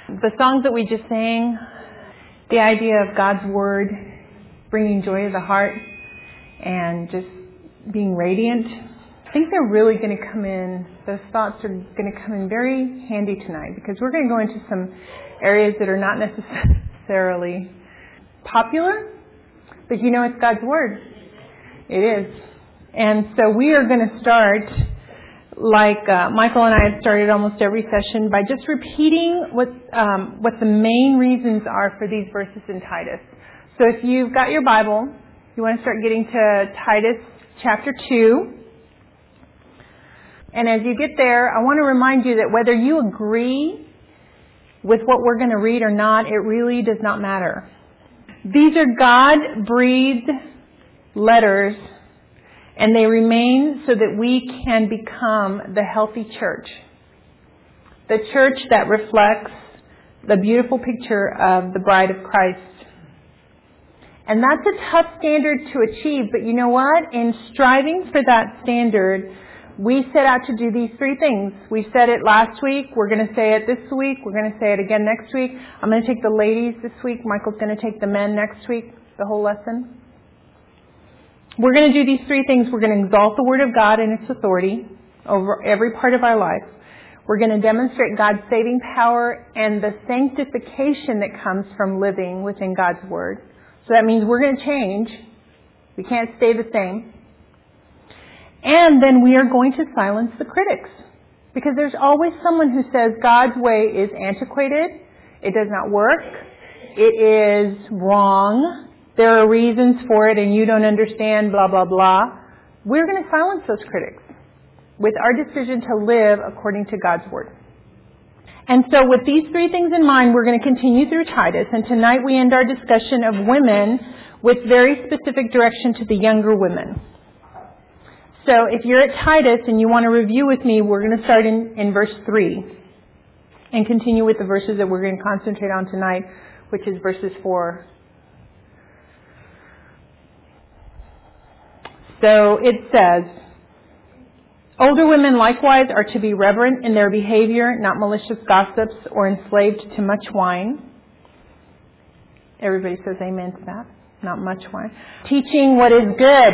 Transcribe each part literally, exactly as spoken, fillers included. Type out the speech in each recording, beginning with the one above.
The songs that we just sang, the idea of God's Word bringing joy to the heart and just being radiant, I think they're really going to come in, those thoughts are going to come in very handy tonight, because we're going to go into some areas that are not necessarily popular, but you know it's God's Word. It is. And so we are going to start, like uh, Michael and I have started almost every session, by just repeating what um, what the main reasons are for these verses in Titus. So if you've got your Bible, you want to start getting to Titus chapter two. And as you get there, I want to remind you that whether you agree with what we're going to read or not, it really does not matter. These are God-breathed letters, and they remain so that we can become the healthy church. The church that reflects the beautiful picture of the bride of Christ. And that's a tough standard to achieve, but you know what? In striving for that standard, we set out to do these three things. We said it last week. We're going to say it this week. We're going to say it again next week. I'm going to take the ladies this week. Michael's going to take the men next week, the whole lesson. We're going to do these three things. We're going to exalt the Word of God and its authority over every part of our life. We're going to demonstrate God's saving power and the sanctification that comes from living within God's Word. So that means we're going to change. We can't stay the same. And then we are going to silence the critics. Because there's always someone who says God's way is antiquated. It does not work. It is wrong. There are reasons for it and you don't understand, blah, blah, blah. We're going to silence those critics with our decision to live according to God's Word. And so with these three things in mind, we're going to continue through Titus. And tonight we end our discussion of women with very specific direction to the younger women. So if you're at Titus and you want to review with me, we're going to start in, in verse three and continue with the verses that we're going to concentrate on tonight, which is verses four. So it says, older women likewise are to be reverent in their behavior, not malicious gossips or enslaved to much wine. Everybody says amen to that. Not much wine. Teaching what is good.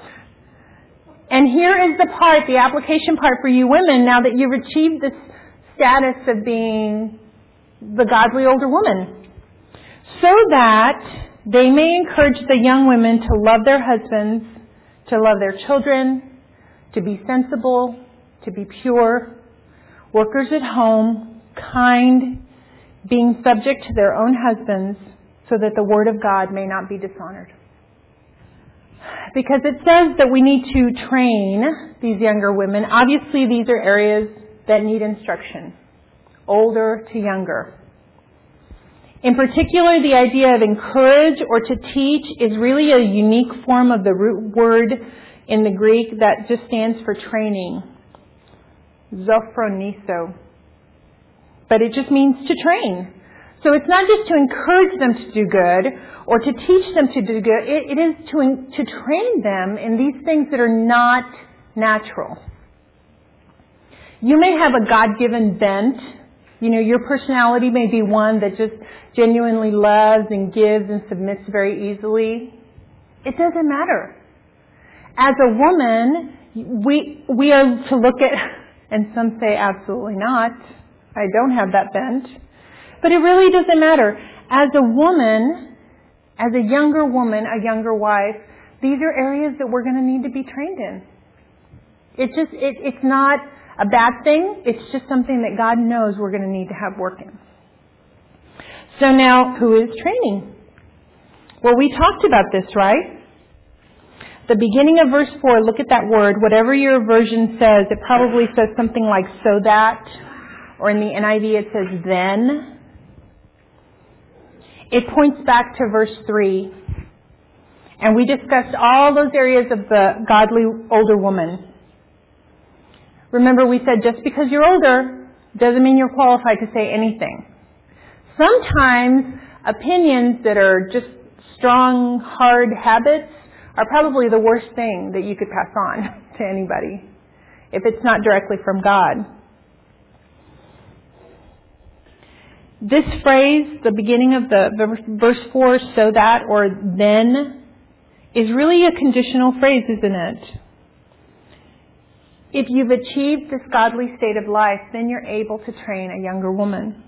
And here is the part, the application part for you women, now that you've achieved this status of being the godly older woman. So that they may encourage the young women to love their husbands, to love their children, to be sensible, to be pure, workers at home, kind, being subject to their own husbands, so that the word of God may not be dishonored. Because it says that we need to train these younger women. Obviously, these are areas that need instruction, older to younger. In particular, the idea of encourage or to teach is really a unique form of the root word in the Greek that just stands for training. Zophroniso. But it just means to train. So it's not just to encourage them to do good or to teach them to do good. It, it is to, to train them in these things that are not natural. You may have a God-given bent. You know, your personality may be one that just genuinely loves and gives and submits very easily. It doesn't matter. As a woman, we we are to look at, and some say absolutely not, I don't have that bent. But it really doesn't matter. As a woman, as a younger woman, a younger wife, these are areas that we're going to need to be trained in. It just, it, it's not a bad thing. It's just something that God knows we're going to need to have working. So now, who is training? Well, we talked about this, right? The beginning of verse four, look at that word. Whatever your version says, it probably says something like so that, or in the N I V it says then. It points back to verse three. And we discussed all those areas of the godly older woman. Remember, we said just because you're older doesn't mean you're qualified to say anything. Sometimes opinions that are just strong, hard habits are probably the worst thing that you could pass on to anybody if it's not directly from God. This phrase, the beginning of the verse four, so that or then, is really a conditional phrase, isn't it? If you've achieved this godly state of life, then you're able to train a younger woman.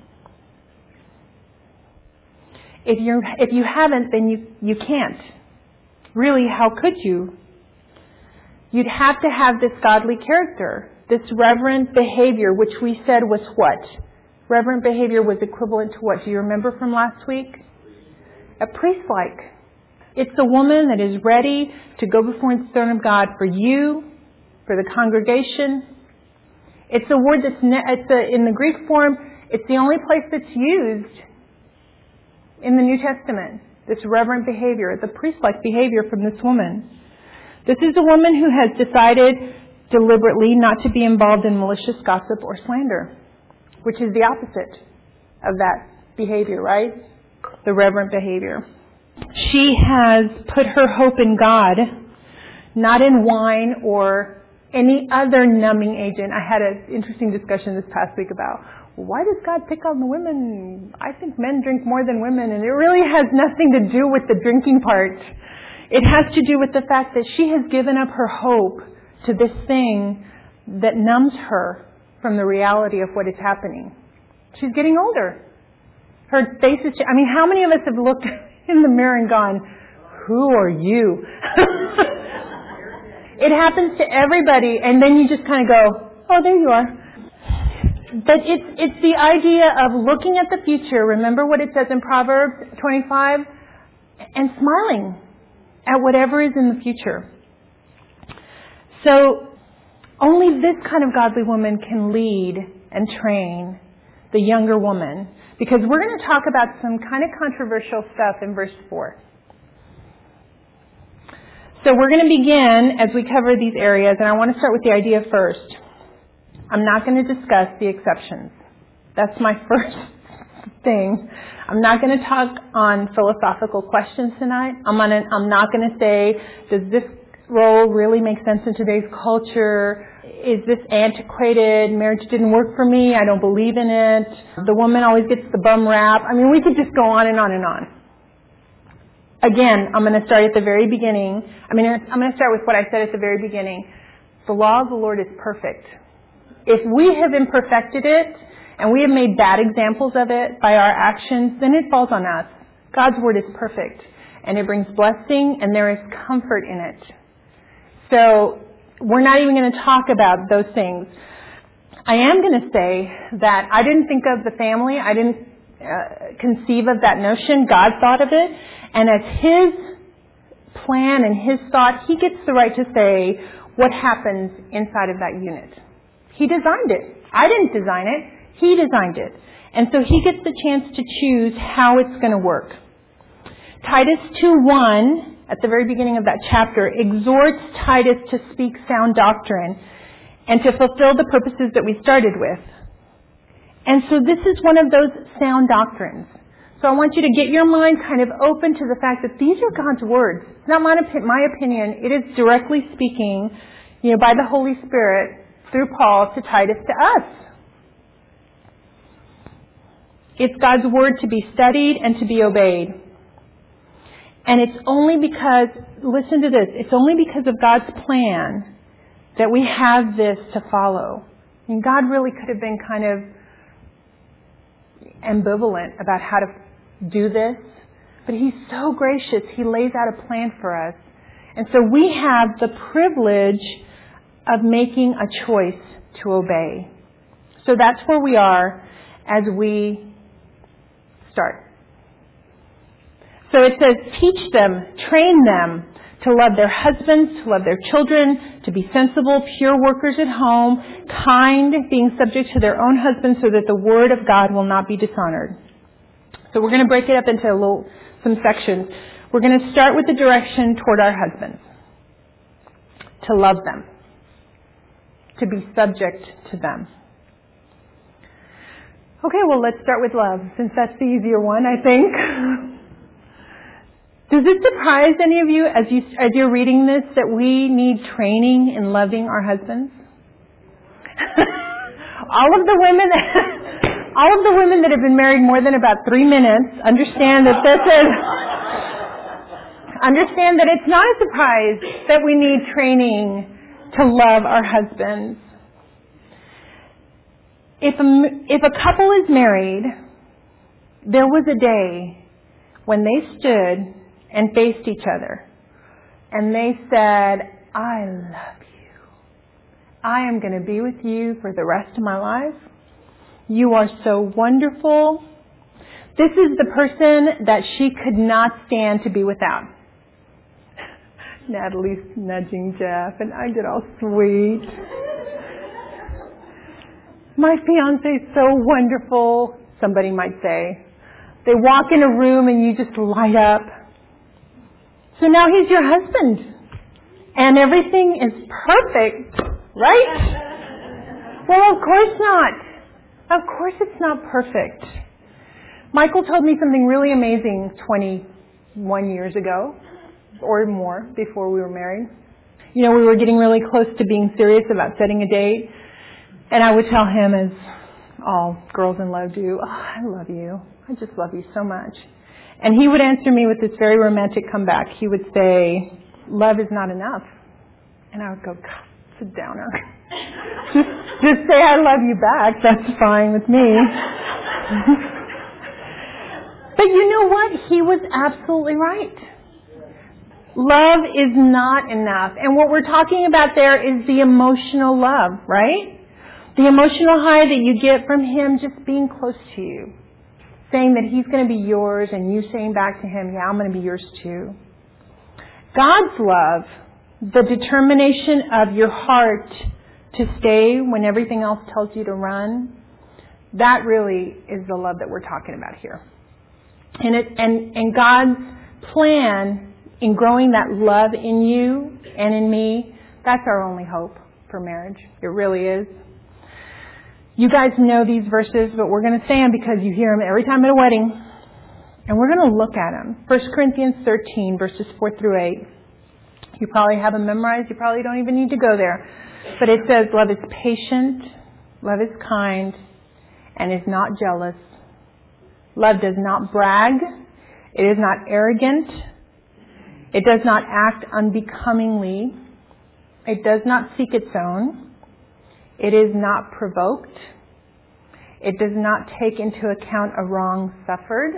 If you if you haven't, then you, you can't. Really, how could you? You'd have to have this godly character, this reverent behavior, which we said was what? Reverent behavior was equivalent to what? Do you remember from last week? A priest-like. It's a woman that is ready to go before the throne of God for you, for the congregation. It's a word that's ne- it's a, in the Greek form. It's the only place that's used in the New Testament. This reverent behavior, the priest-like behavior from this woman. This is a woman who has decided deliberately not to be involved in malicious gossip or slander, which is the opposite of that behavior, right? The reverent behavior. She has put her hope in God, not in wine or any other numbing agent. I had an interesting discussion this past week about, well, why does God pick on the women? I think men drink more than women, and it really has nothing to do with the drinking part. It has to do with the fact that she has given up her hope to this thing that numbs her from the reality of what is happening. She's getting older. Her face is, I mean, how many of us have looked in the mirror and gone, who are you? It happens to everybody, and then you just kind of go, oh, there you are. But it's, it's the idea of looking at the future, remember what it says in Proverbs twenty-five, and smiling at whatever is in the future. So only this kind of godly woman can lead and train the younger woman, because we're going to talk about some kind of controversial stuff in verse four. So we're going to begin as we cover these areas, and I want to start with the idea first. I'm not going to discuss the exceptions. That's my first thing. I'm not going to talk on philosophical questions tonight. I'm, gonna, I'm not going to say, does this role really make sense in today's culture? Is this antiquated? Marriage didn't work for me. I don't believe in it. The woman always gets the bum rap. I mean, we could just go on and on and on. Again, I'm going to start at the very beginning. I mean, I'm going to start with what I said at the very beginning. The law of the Lord is perfect. If we have imperfected it, and we have made bad examples of it by our actions, then it falls on us. God's word is perfect, and it brings blessing, and there is comfort in it. So we're not even going to talk about those things. I am going to say that I didn't think of the family. I didn't uh, conceive of that notion. God thought of it, and as His plan and His thought, He gets the right to say what happens inside of that unit. He designed it. I didn't design it. He designed it. And so He gets the chance to choose how it's going to work. Titus two one, at the very beginning of that chapter, exhorts Titus to speak sound doctrine and to fulfill the purposes that we started with. And so this is one of those sound doctrines. So I want you to get your mind kind of open to the fact that these are God's words. It's not my, my opinion. It is directly speaking, you know, by the Holy Spirit through Paul to Titus to us. It's God's word to be studied and to be obeyed. And it's only because, listen to this, it's only because of God's plan that we have this to follow. I mean, God really could have been kind of ambivalent about how to do this, but He's so gracious. He lays out a plan for us. And so we have the privilege of making a choice to obey. So that's where we are as we start. So it says, teach them, train them to love their husbands, to love their children, to be sensible, pure workers at home, kind, being subject to their own husbands so that the word of God will not be dishonored. So we're going to break it up into a little, some sections. We're going to start with the direction toward our husbands. To love them. To be subject to them. Okay, well, let's start with love, since that's the easier one, I think. Does it surprise any of you as, you as you're reading this that we need training in loving our husbands? All of the women, All of the women that have been married more than about three minutes understand that this is, understand that it's not a surprise that we need training to love our husbands. If a, if a couple is married, there was a day when they stood and faced each other and they said, I love you. I am going to be with you for the rest of my life. You are so wonderful. This is the person that she could not stand to be without. Natalie's nudging Jeff, and I get all sweet. My fiancé is so wonderful, somebody might say. They walk in a room and you just light up. So now he's your husband. And everything is perfect, right? Well, of course not. Of course it's not perfect. Michael told me something really amazing twenty-one years ago, or more, before we were married. You know, we were getting really close to being serious about setting a date. And I would tell him, as all girls in love do, oh, I love you. I just love you so much. And he would answer me with this very romantic comeback. He would say, love is not enough. And I would go, God, it's a downer. just, just say I love you back. That's fine with me. But you know what? He was absolutely right. Love is not enough. And what we're talking about there is the emotional love, right? The emotional high that you get from him just being close to you. Saying that he's going to be yours and you saying back to him, yeah, I'm going to be yours too. God's love, the determination of your heart to stay when everything else tells you to run, that really is the love that we're talking about here. And it, and, and God's plan in growing that love in you and in me, that's our only hope for marriage. It really is. You guys know these verses, but we're going to say them because you hear them every time at a wedding. And we're going to look at them. First Corinthians thirteen, verses four through eight. You probably have them memorized. You probably don't even need to go there. But it says, love is patient, love is kind, and is not jealous. Love does not brag. It is not arrogant. It does not act unbecomingly. It does not seek its own. It is not provoked. It does not take into account a wrong suffered.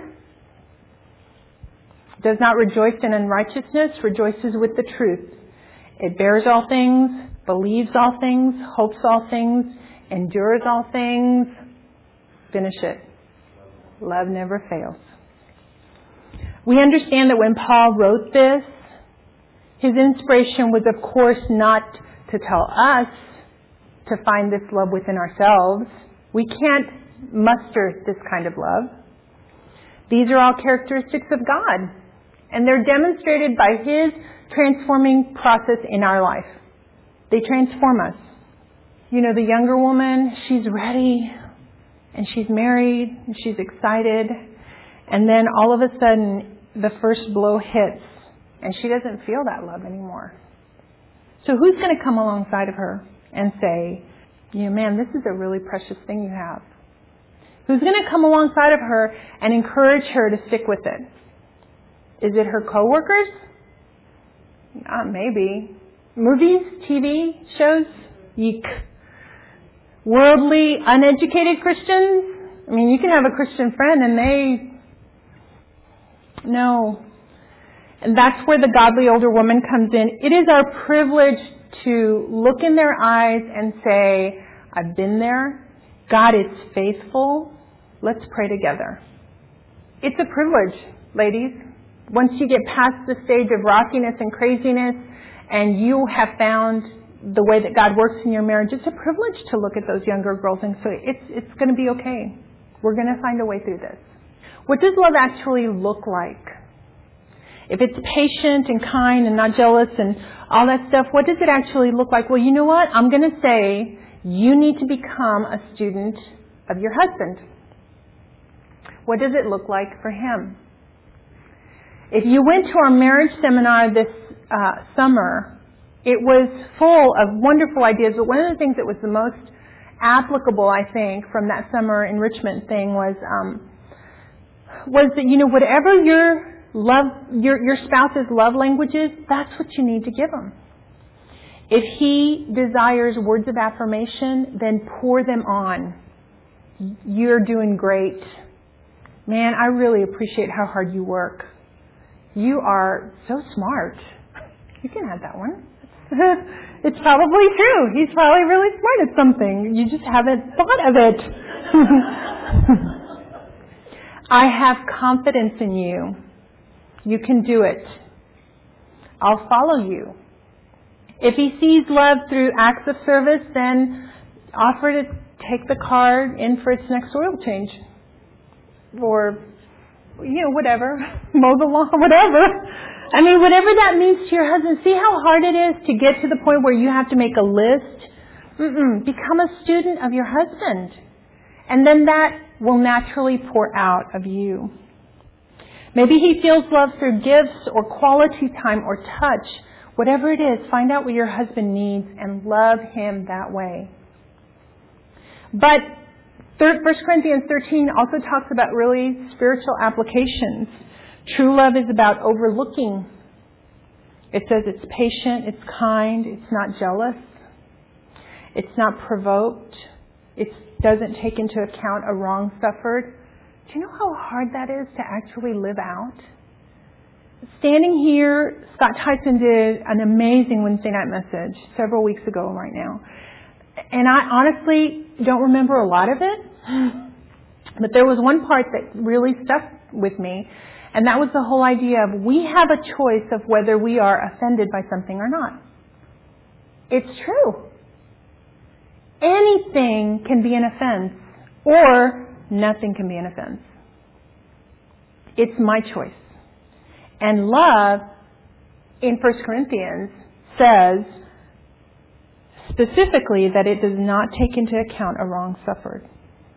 It does not rejoice in unrighteousness, rejoices with the truth. It bears all things, believes all things, hopes all things, endures all things. Finish it. Love never fails. We understand that when Paul wrote this, his inspiration was, of course, not to tell us to find this love within ourselves. We can't muster this kind of love. These are all characteristics of God, and they're demonstrated by his transforming process in our life. They transform us. You know, the younger woman, she's ready, and she's married, and she's excited, and then all of a sudden, the first blow hits, and she doesn't feel that love anymore. So who's going to come alongside of her and say, you know, man, this is a really precious thing you have? Who's going to come alongside of her and encourage her to stick with it? Is it her coworkers? Uh, maybe. Movies, T V shows? Yeek. Worldly, uneducated Christians? I mean, you can have a Christian friend and they... No. And that's where the godly older woman comes in. It is our privilege to look in their eyes and say, I've been there. God is faithful. Let's pray together. It's a privilege, ladies. Once you get past the stage of rockiness and craziness and you have found the way that God works in your marriage, it's a privilege to look at those younger girls and say, it's, it's going to be okay. We're going to find a way through this. What does love actually look like? If it's patient and kind and not jealous and all that stuff, what does it actually look like? Well, you know what? I'm going to say you need to become a student of your husband. What does it look like for him? If you went to our marriage seminar this uh, summer, it was full of wonderful ideas, but one of the things that was the most applicable, I think, from that summer enrichment thing was um, was that, you know, whatever your love, your your spouse's love language is, that's what you need to give them. If he desires words of affirmation, then pour them on. You're doing great. Man, I really appreciate how hard you work. You are so smart. You can have that one. It's probably true. He's probably really smart at something. You just haven't thought of it. I have confidence in you. You can do it. I'll follow you. If he sees love through acts of service, then offer to take the car in for its next oil change. Or, you know, whatever. Mow the lawn, whatever. I mean, whatever that means to your husband. See how hard it is to get to the point where you have to make a list? Mm-mm. Become a student of your husband. And then that will naturally pour out of you. Maybe he feels love through gifts or quality time or touch. Whatever it is, find out what your husband needs and love him that way. But First Corinthians thirteen also talks about really spiritual applications. True love is about overlooking. It says it's patient, it's kind, it's not jealous, it's not provoked, it doesn't take into account a wrong suffered. Do you know how hard that is to actually live out? Standing here, Scott Tyson did an amazing Wednesday night message several weeks ago right now. And I honestly don't remember a lot of it. But there was one part that really stuck with me. And that was the whole idea of we have a choice of whether we are offended by something or not. It's true. Anything can be an offense, or nothing can be an offense. It's my choice. And love, in First Corinthians, says specifically that it does not take into account a wrong suffered.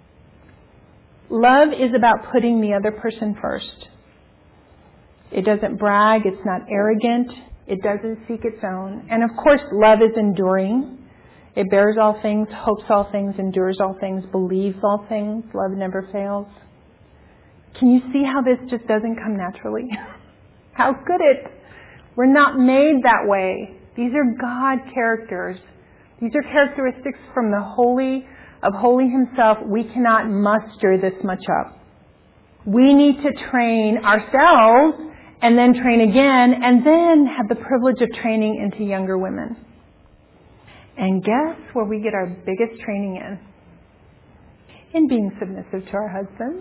Love is about putting the other person first. It doesn't brag. It's not arrogant. It doesn't seek its own. And of course, love is enduring. It bears all things, hopes all things, endures all things, believes all things. Love never fails. Can you see how this just doesn't come naturally? How could it? We're not made that way. These are God characters. These are characteristics from the Holy of Holy Himself. We cannot muster this much up. We need to train ourselves and then train again and then have the privilege of training into younger women. And guess where we get our biggest training in? In being submissive to our husbands.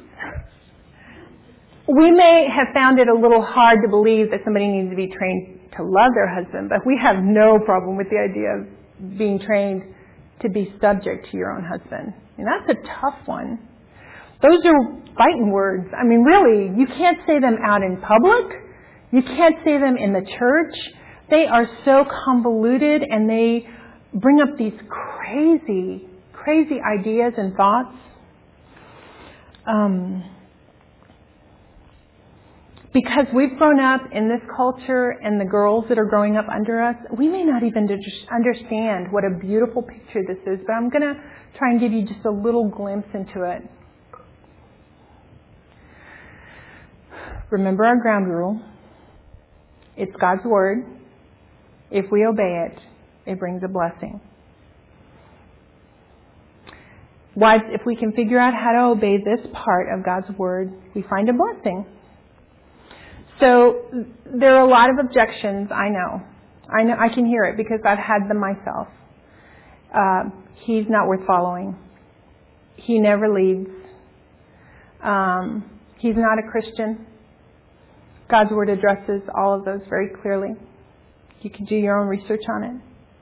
We may have found it a little hard to believe that somebody needs to be trained to love their husband, but we have no problem with the idea of being trained to be subject to your own husband. And that's a tough one. Those are fighting words. I mean, really, you can't say them out in public. You can't say them in the church. They are so convoluted and they bring up these crazy, crazy ideas and thoughts. Um, because we've grown up in this culture and the girls that are growing up under us, we may not even understand what a beautiful picture this is, but I'm going to try and give you just a little glimpse into it. Remember our ground rule. It's God's Word. If we obey it, it brings a blessing. Wives, if we can figure out how to obey this part of God's Word, we find a blessing. So there are a lot of objections, I know. I know I can hear it because I've had them myself. Uh, he's not worth following. He never leads. Um, he's not a Christian. God's Word addresses all of those very clearly. You can do your own research on it.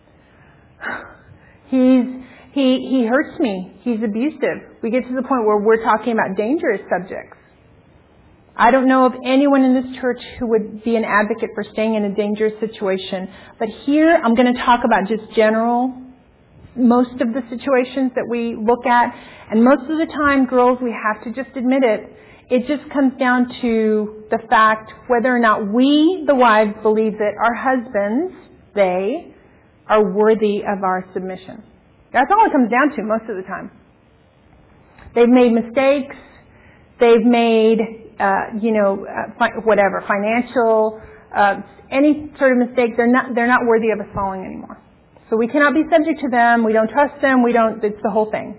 He's he he hurts me. He's abusive. We get to the point where we're talking about dangerous subjects. I don't know of anyone in this church who would be an advocate for staying in a dangerous situation. But here I'm going to talk about just general, most of the situations that we look at. And most of the time, girls, we have to just admit it. It just comes down to the fact whether or not we, the wives, believe that our husbands, they, are worthy of our submission. That's all it comes down to most of the time. They've made mistakes. They've made, uh, you know, uh, fi- whatever, financial, uh, any sort of mistake. They're not, they're not worthy of us following anymore. So we cannot be subject to them. We don't trust them. We don't, it's the whole thing.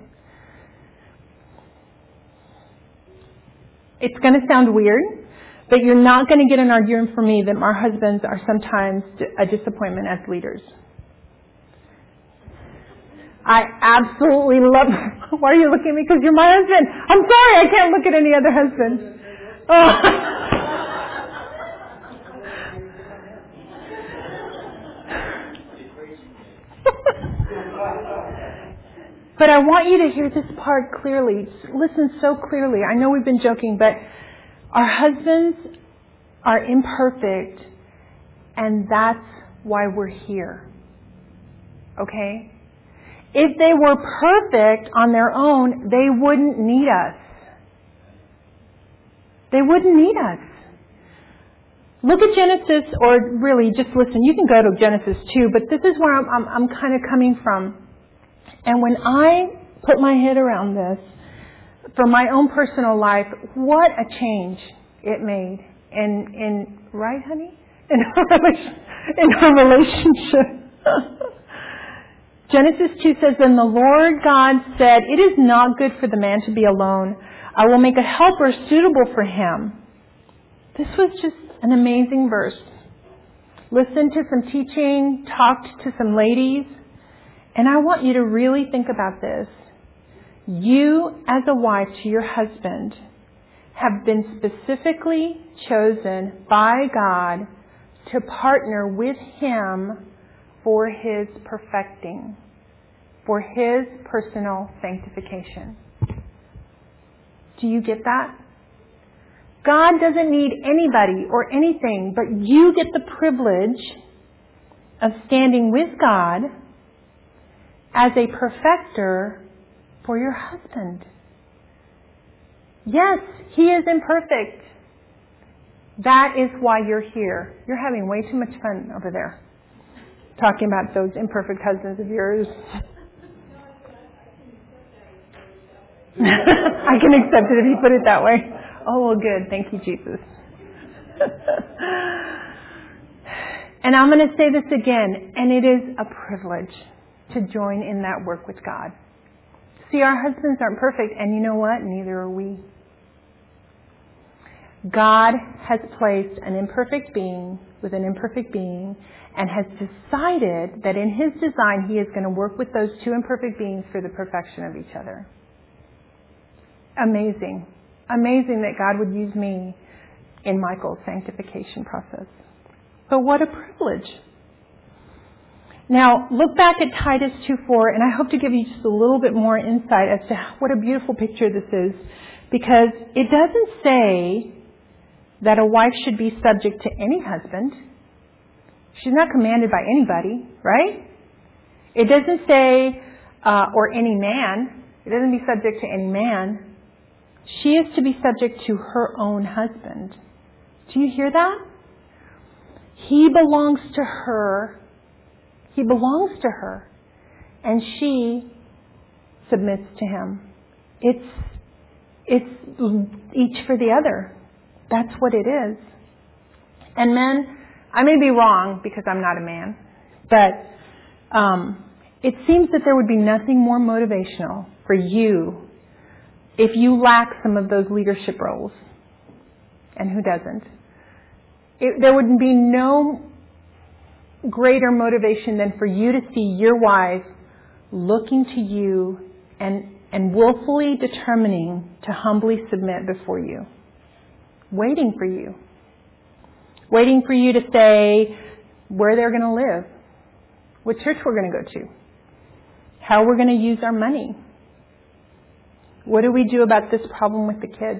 It's going to sound weird, but you're not going to get an argument from me that our husbands are sometimes a disappointment as leaders. I absolutely love... Why are you looking at me? Because you're my husband. I'm sorry, I can't look at any other husband. Oh. But I want you to hear this part clearly. Listen so clearly. I know we've been joking, but our husbands are imperfect, and that's why we're here. Okay? If they were perfect on their own, they wouldn't need us. They wouldn't need us. Look at Genesis, or really just listen. You can go to Genesis two, but this is where I'm, I'm, I'm kind of coming from. And when I put my head around this, for my own personal life, what a change it made. In, in right, honey? In our, relation, in our relationship. Genesis two says, "Then the Lord God said, 'It is not good for the man to be alone. I will make a helper suitable for him.'" This was just an amazing verse. Listened to some teaching, talked to some ladies, and I want you to really think about this. You, as a wife to your husband, have been specifically chosen by God to partner with Him for His perfecting, for His personal sanctification. Do you get that? God doesn't need anybody or anything, but you get the privilege of standing with God as a perfecter for your husband. Yes, he is imperfect. That is why you're here. You're having way too much fun over there, talking about those imperfect husbands of yours. I can accept it if you put it that way. Oh, well, good. Thank you, Jesus. And I'm going to say this again, and it is a privilege to join in that work with God. See, our husbands aren't perfect, and you know what? Neither are we. God has placed an imperfect being with an imperfect being and has decided that in His design He is going to work with those two imperfect beings for the perfection of each other. Amazing. Amazing that God would use me in Michael's sanctification process. But what a privilege. Now, look back at Titus two four, and I hope to give you just a little bit more insight as to what a beautiful picture this is, because it doesn't say that a wife should be subject to any husband. She's not commanded by anybody, right? It doesn't say, uh, or any man. It doesn't be subject to any man. She is to be subject to her own husband. Do you hear that? He belongs to her. He belongs to her. And she submits to him. It's, it's each for the other. That's what it is. And men, I may be wrong because I'm not a man, but um, it seems that there would be nothing more motivational for you if you lack some of those leadership roles. And who doesn't? It, there would be no greater motivation than for you to see your wife looking to you and, and willfully determining to humbly submit before you. Waiting for you. Waiting for you to say where they're going to live, what church we're going to go to, how we're going to use our money. What do we do about this problem with the kids?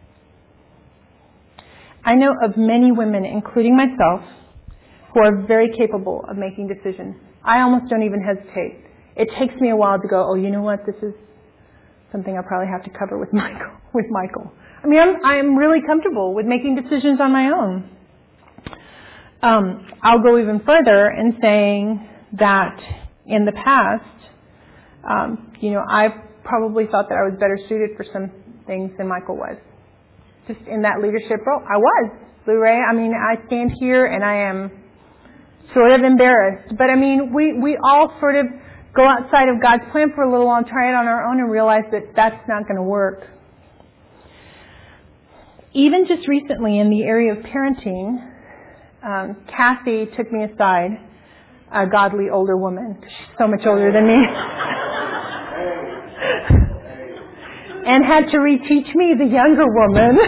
I know of many women, including myself, who are very capable of making decisions. I almost don't even hesitate. It takes me a while to go, oh, you know what? This is something I'll probably have to cover with Michael. With Michael. I mean, I'm, I'm really comfortable with making decisions on my own. Um, I'll go even further in saying that in the past, Um, you know, I probably thought that I was better suited for some things than Michael was. Just in that leadership role, I was. Blue Ray, I mean, I stand here and I am sort of embarrassed. But I mean, we, we all sort of go outside of God's plan for a little while and try it on our own and realize that that's not going to work. Even just recently in the area of parenting, um, Kathy took me aside, a godly older woman. She's so much older than me. And had to reteach me, the younger woman,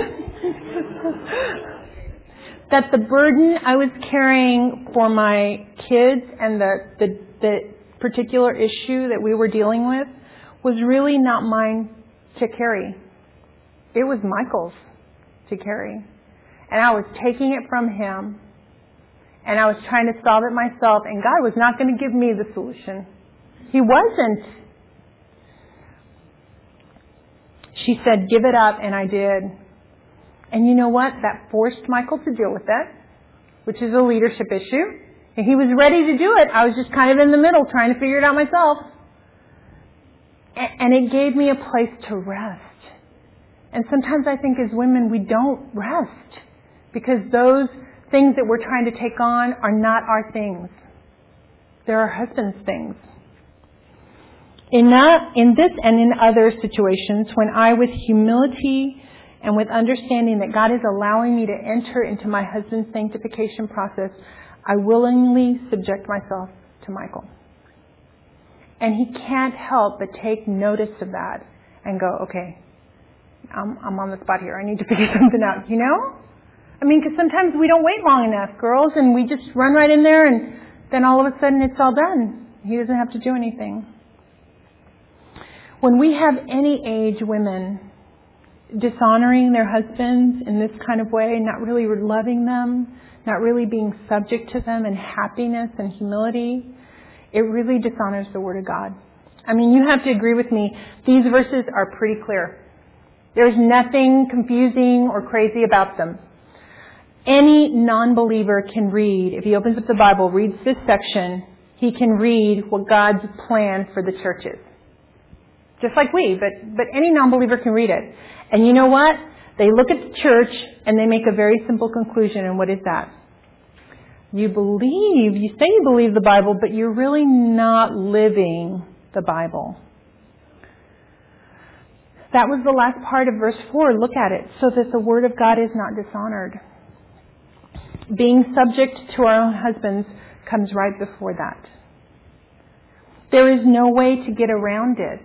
that the burden I was carrying for my kids and the, the, the particular issue that we were dealing with was really not mine to carry. It was Michael's to carry. And I was taking it from him, and I was trying to solve it myself, and God was not going to give me the solution. He wasn't. She said, give it up, and I did. And you know what? That forced Michael to deal with that, which is a leadership issue. And he was ready to do it. I was just kind of in the middle trying to figure it out myself. And it gave me a place to rest. And sometimes I think as women we don't rest because those things that we're trying to take on are not our things. They're our husband's things. In that, in this and in other situations, when I, with humility and with understanding that God is allowing me to enter into my husband's sanctification process, I willingly subject myself to Michael. And he can't help but take notice of that and go, okay, I'm, I'm on the spot here. I need to figure something out, you know? I mean, because sometimes we don't wait long enough, girls, and we just run right in there and then all of a sudden it's all done. He doesn't have to do anything. When we have any age women dishonoring their husbands in this kind of way, not really loving them, not really being subject to them in happiness and humility, it really dishonors the Word of God. I mean, you have to agree with me. These verses are pretty clear. There's nothing confusing or crazy about them. Any non-believer can read, if he opens up the Bible, reads this section, he can read what God's plan for the church is. Just like we, but, but any non-believer can read it. And you know what? They look at the church and they make a very simple conclusion. And what is that? You believe, you say you believe the Bible, but you're really not living the Bible. That was the last part of verse four. Look at it. So that the Word of God is not dishonored. Being subject to our own husbands comes right before that. There is no way to get around it.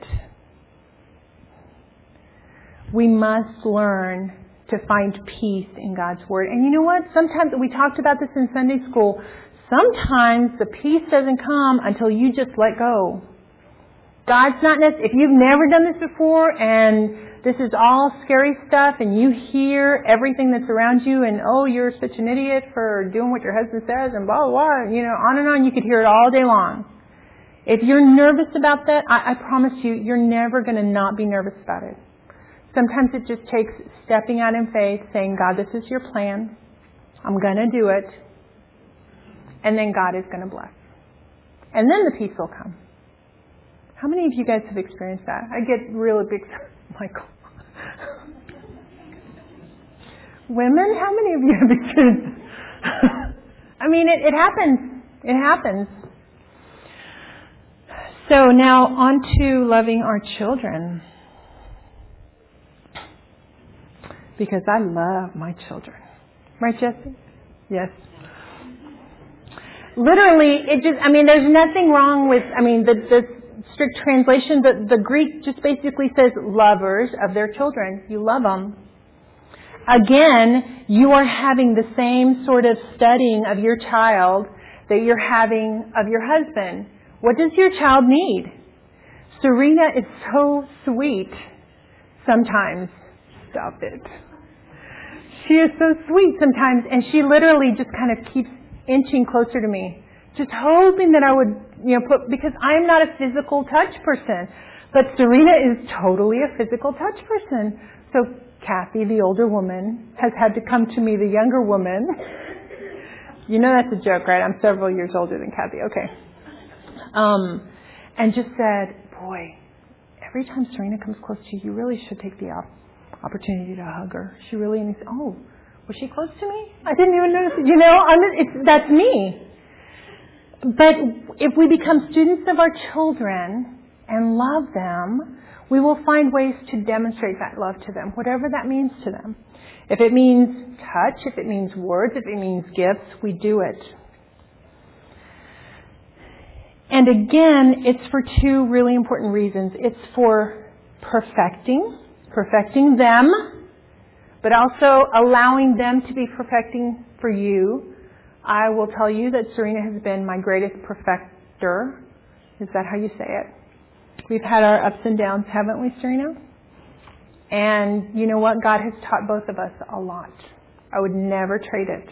We must learn to find peace in God's Word. And you know what? Sometimes, we talked about this in Sunday school, sometimes the peace doesn't come until you just let go. God's not necessarily, if you've never done this before and this is all scary stuff and you hear everything that's around you and, oh, you're such an idiot for doing what your husband says and blah, blah, blah, you know, on and on, you could hear it all day long. If you're nervous about that, I, I promise you, you're never going to not be nervous about it. Sometimes it just takes stepping out in faith, saying, God, this is your plan. I'm going to do it. And then God is going to bless. And then the peace will come. How many of you guys have experienced that? I get really big, Michael. Women, how many of you have experienced that? I mean, it, it happens. It happens. So now on to loving our children. Because I love my children. Right, Jesse? Yes. Literally, it just, I mean, there's nothing wrong with, I mean, the, the strict translation, the, the Greek just basically says lovers of their children. You love them. Again, you are having the same sort of studying of your child that you're having of your husband. What does your child need? Serena is so sweet sometimes. Stop it. She is so sweet sometimes, and she literally just kind of keeps inching closer to me, just hoping that I would, you know, put, because I'm not a physical touch person, but Serena is totally a physical touch person. So Kathy, the older woman, has had to come to me, the younger woman. You know that's a joke, right? I'm several years older than Kathy. Okay. Um, and just said, boy, every time Serena comes close to you, you really should take the op- opportunity to hug her. She really needs, oh, was she close to me? I didn't even notice it. You know, I'm, it's, that's me. But if we become students of our children and love them, we will find ways to demonstrate that love to them, whatever that means to them. If it means touch, if it means words, if it means gifts, we do it. And again, it's for two really important reasons. It's for perfecting, perfecting them, but also allowing them to be perfecting for you. I will tell you that Serena has been my greatest perfecter. Is that how you say it? We've had our ups and downs, haven't we, Serena? And you know what? God has taught both of us a lot. I would never trade it.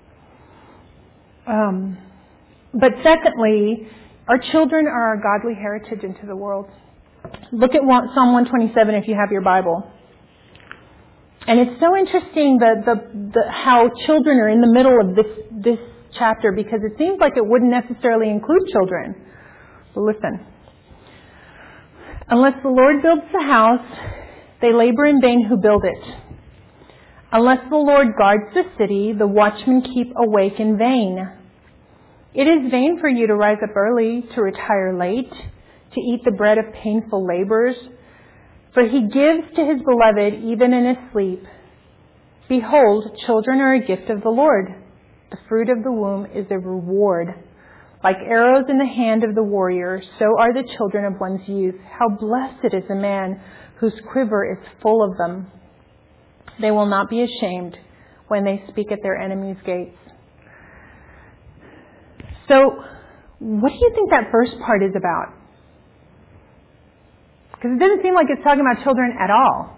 Um, but secondly, our children are our godly heritage into the world. Look at Psalm one twenty-seven if you have your Bible. And it's so interesting the, the, the, how children are in the middle of this, this chapter, because it seems like it wouldn't necessarily include children. But listen. Unless the Lord builds the house, they labor in vain who build it. Unless the Lord guards the city, the watchmen keep awake in vain. It is vain for you to rise up early, to retire late, to eat the bread of painful labors. For he gives to his beloved even in his sleep. Behold, children are a gift of the Lord. The fruit of the womb is a reward. Like arrows in the hand of the warrior, so are the children of one's youth. How blessed is a man whose quiver is full of them. They will not be ashamed when they speak at their enemies' gates. So, what do you think that first part is about? Because it doesn't seem like it's talking about children at all.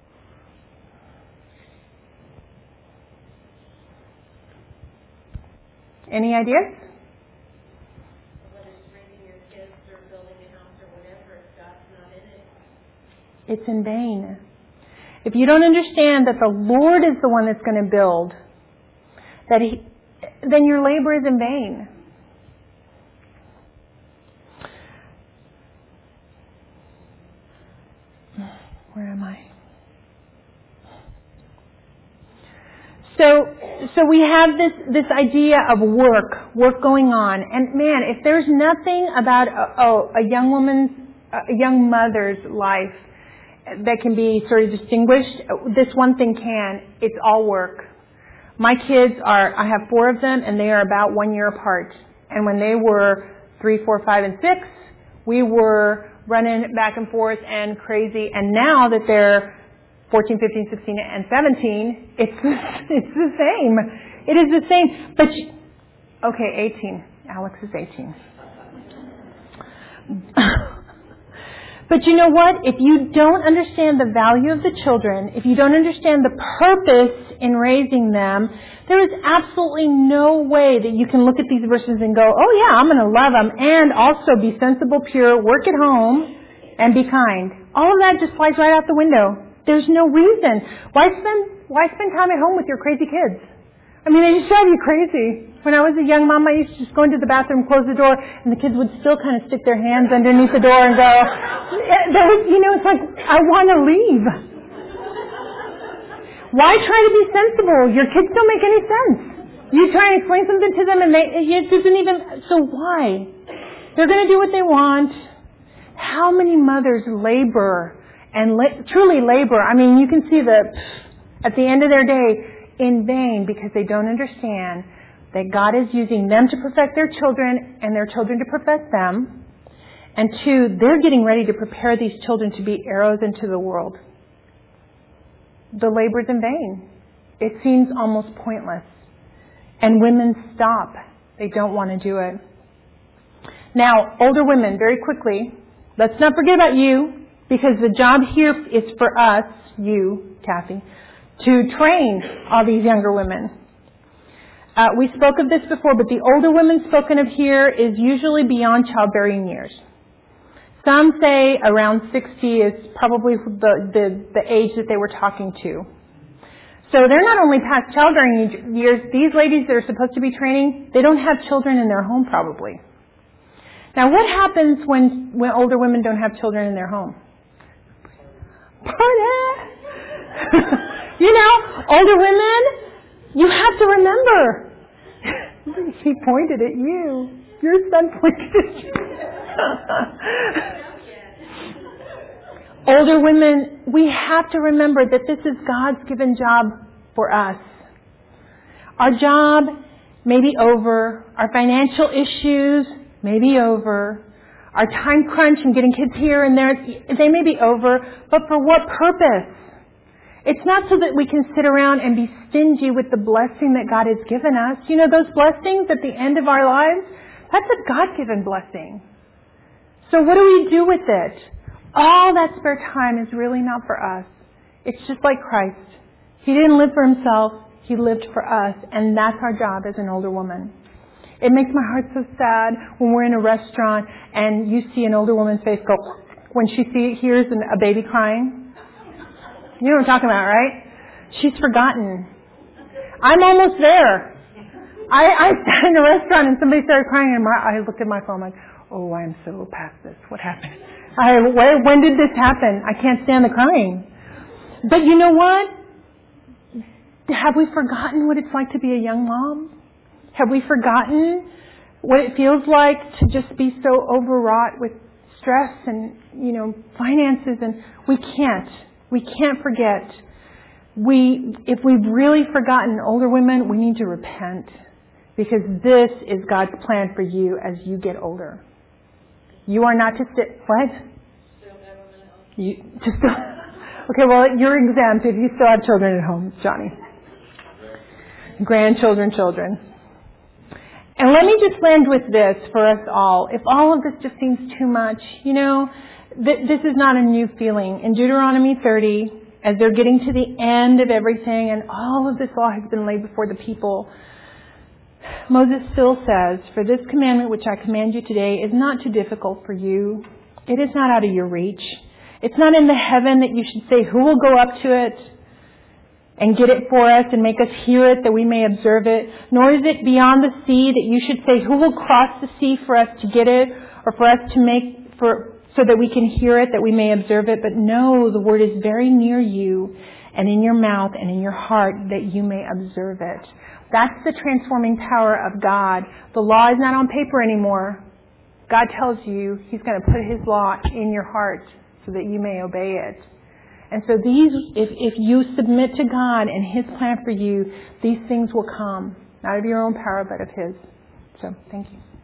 Any ideas? Whether it's raising your kids or building a house or whatever, if God's not in it. It's in vain. If you don't understand that the Lord is the one that's going to build, that he, then your labor is in vain. Where am I? So, so we have this, this idea of work, work going on. And man, if there's nothing about a, a, a young woman's, a young mother's life that can be sort of distinguished, this one thing can. It's all work. My kids are, I have four of them, and they are about one year apart. And when they were three, four, five, and six, we were running back and forth and crazy. And now that they're fourteen, fifteen, sixteen, and seventeen, it's it's the same. It is the same. But, you, okay, eighteen. Alex is eighteen. But you know what? If you don't understand the value of the children, if you don't understand the purpose in raising them, there is absolutely no way that you can look at these verses and go, oh yeah, I'm going to love them and also be sensible, pure, work at home, and be kind. All of that just flies right out the window. There's no reason. Why spend, why spend time at home with your crazy kids? I mean, they just drive you crazy. When I was a young mom, I used to just go into the bathroom, close the door, and the kids would still kind of stick their hands underneath the door and go, that was, you know, it's like, I want to leave. Why try to be sensible? Your kids don't make any sense. You try and explain something to them and they, it doesn't even, so why? They're going to do what they want. How many mothers labor and la- truly labor? I mean, you can see that at the end of their day, in vain, because they don't understand that God is using them to perfect their children and their children to perfect them. And two, they're getting ready to prepare these children to be arrows into the world. The labor is in vain. It seems almost pointless. And women stop. They don't want to do it. Now, older women, very quickly, let's not forget about you, because the job here is for us, you, Kathy, to train all these younger women. Uh, we spoke of this before, but the older women spoken of here is usually beyond childbearing years. Some say around sixty is probably the, the, the age that they were talking to. So they're not only past childbearing years, these ladies that are supposed to be training, they don't have children in their home probably. Now, what happens when, when older women don't have children in their home? Party! You know, older women, you have to remember. He pointed at you. Your son pointed at you. Older women, we have to remember that this is God's given job for us. Our job may be over. Our financial issues may be over. Our time crunch and getting kids here and there, they may be over. But for what purpose? It's not so that we can sit around and be stingy with the blessing that God has given us. You know, those blessings at the end of our lives, that's a God-given blessing. So what do we do with it? All that spare time is really not for us. It's just like Christ. He didn't live for himself. He lived for us. And that's our job as an older woman. It makes my heart so sad when we're in a restaurant and you see an older woman's face go when she see, hears an, a baby crying. You know what I'm talking about, right? She's forgotten. I'm almost there. I, I sat in a restaurant and somebody started crying and my, I looked at my phone like, oh, I am so past this. What happened? I, where, when did this happen? I can't stand the crying. But you know what? Have we forgotten what it's like to be a young mom? Have we forgotten what it feels like to just be so overwrought with stress and, you know, finances? And we can't. We can't forget. We, if we've really forgotten, older women, we need to repent. Because this is God's plan for you as you get older. You are not to sit, what? You, just, okay, well, you're exempt if you still have children at home, Johnny. Grandchildren, children. And let me just land with this for us all. If all of this just seems too much, you know, th- this is not a new feeling. In Deuteronomy thirty, as they're getting to the end of everything and all of this law has been laid before the people, Moses still says, for this commandment which I command you today is not too difficult for you. It is not out of your reach. It's not in the heaven that you should say, who will go up to it and get it for us and make us hear it that we may observe it? Nor is it beyond the sea that you should say, who will cross the sea for us to get it or for us to make, for so that we can hear it that we may observe it? But no, the word is very near you and in your mouth and in your heart that you may observe it. That's the transforming power of God. The law is not on paper anymore. God tells you He's going to put His law in your heart so that you may obey it. And so these, if, if you submit to God and His plan for you, these things will come. Not of your own power, but of His. So, thank you.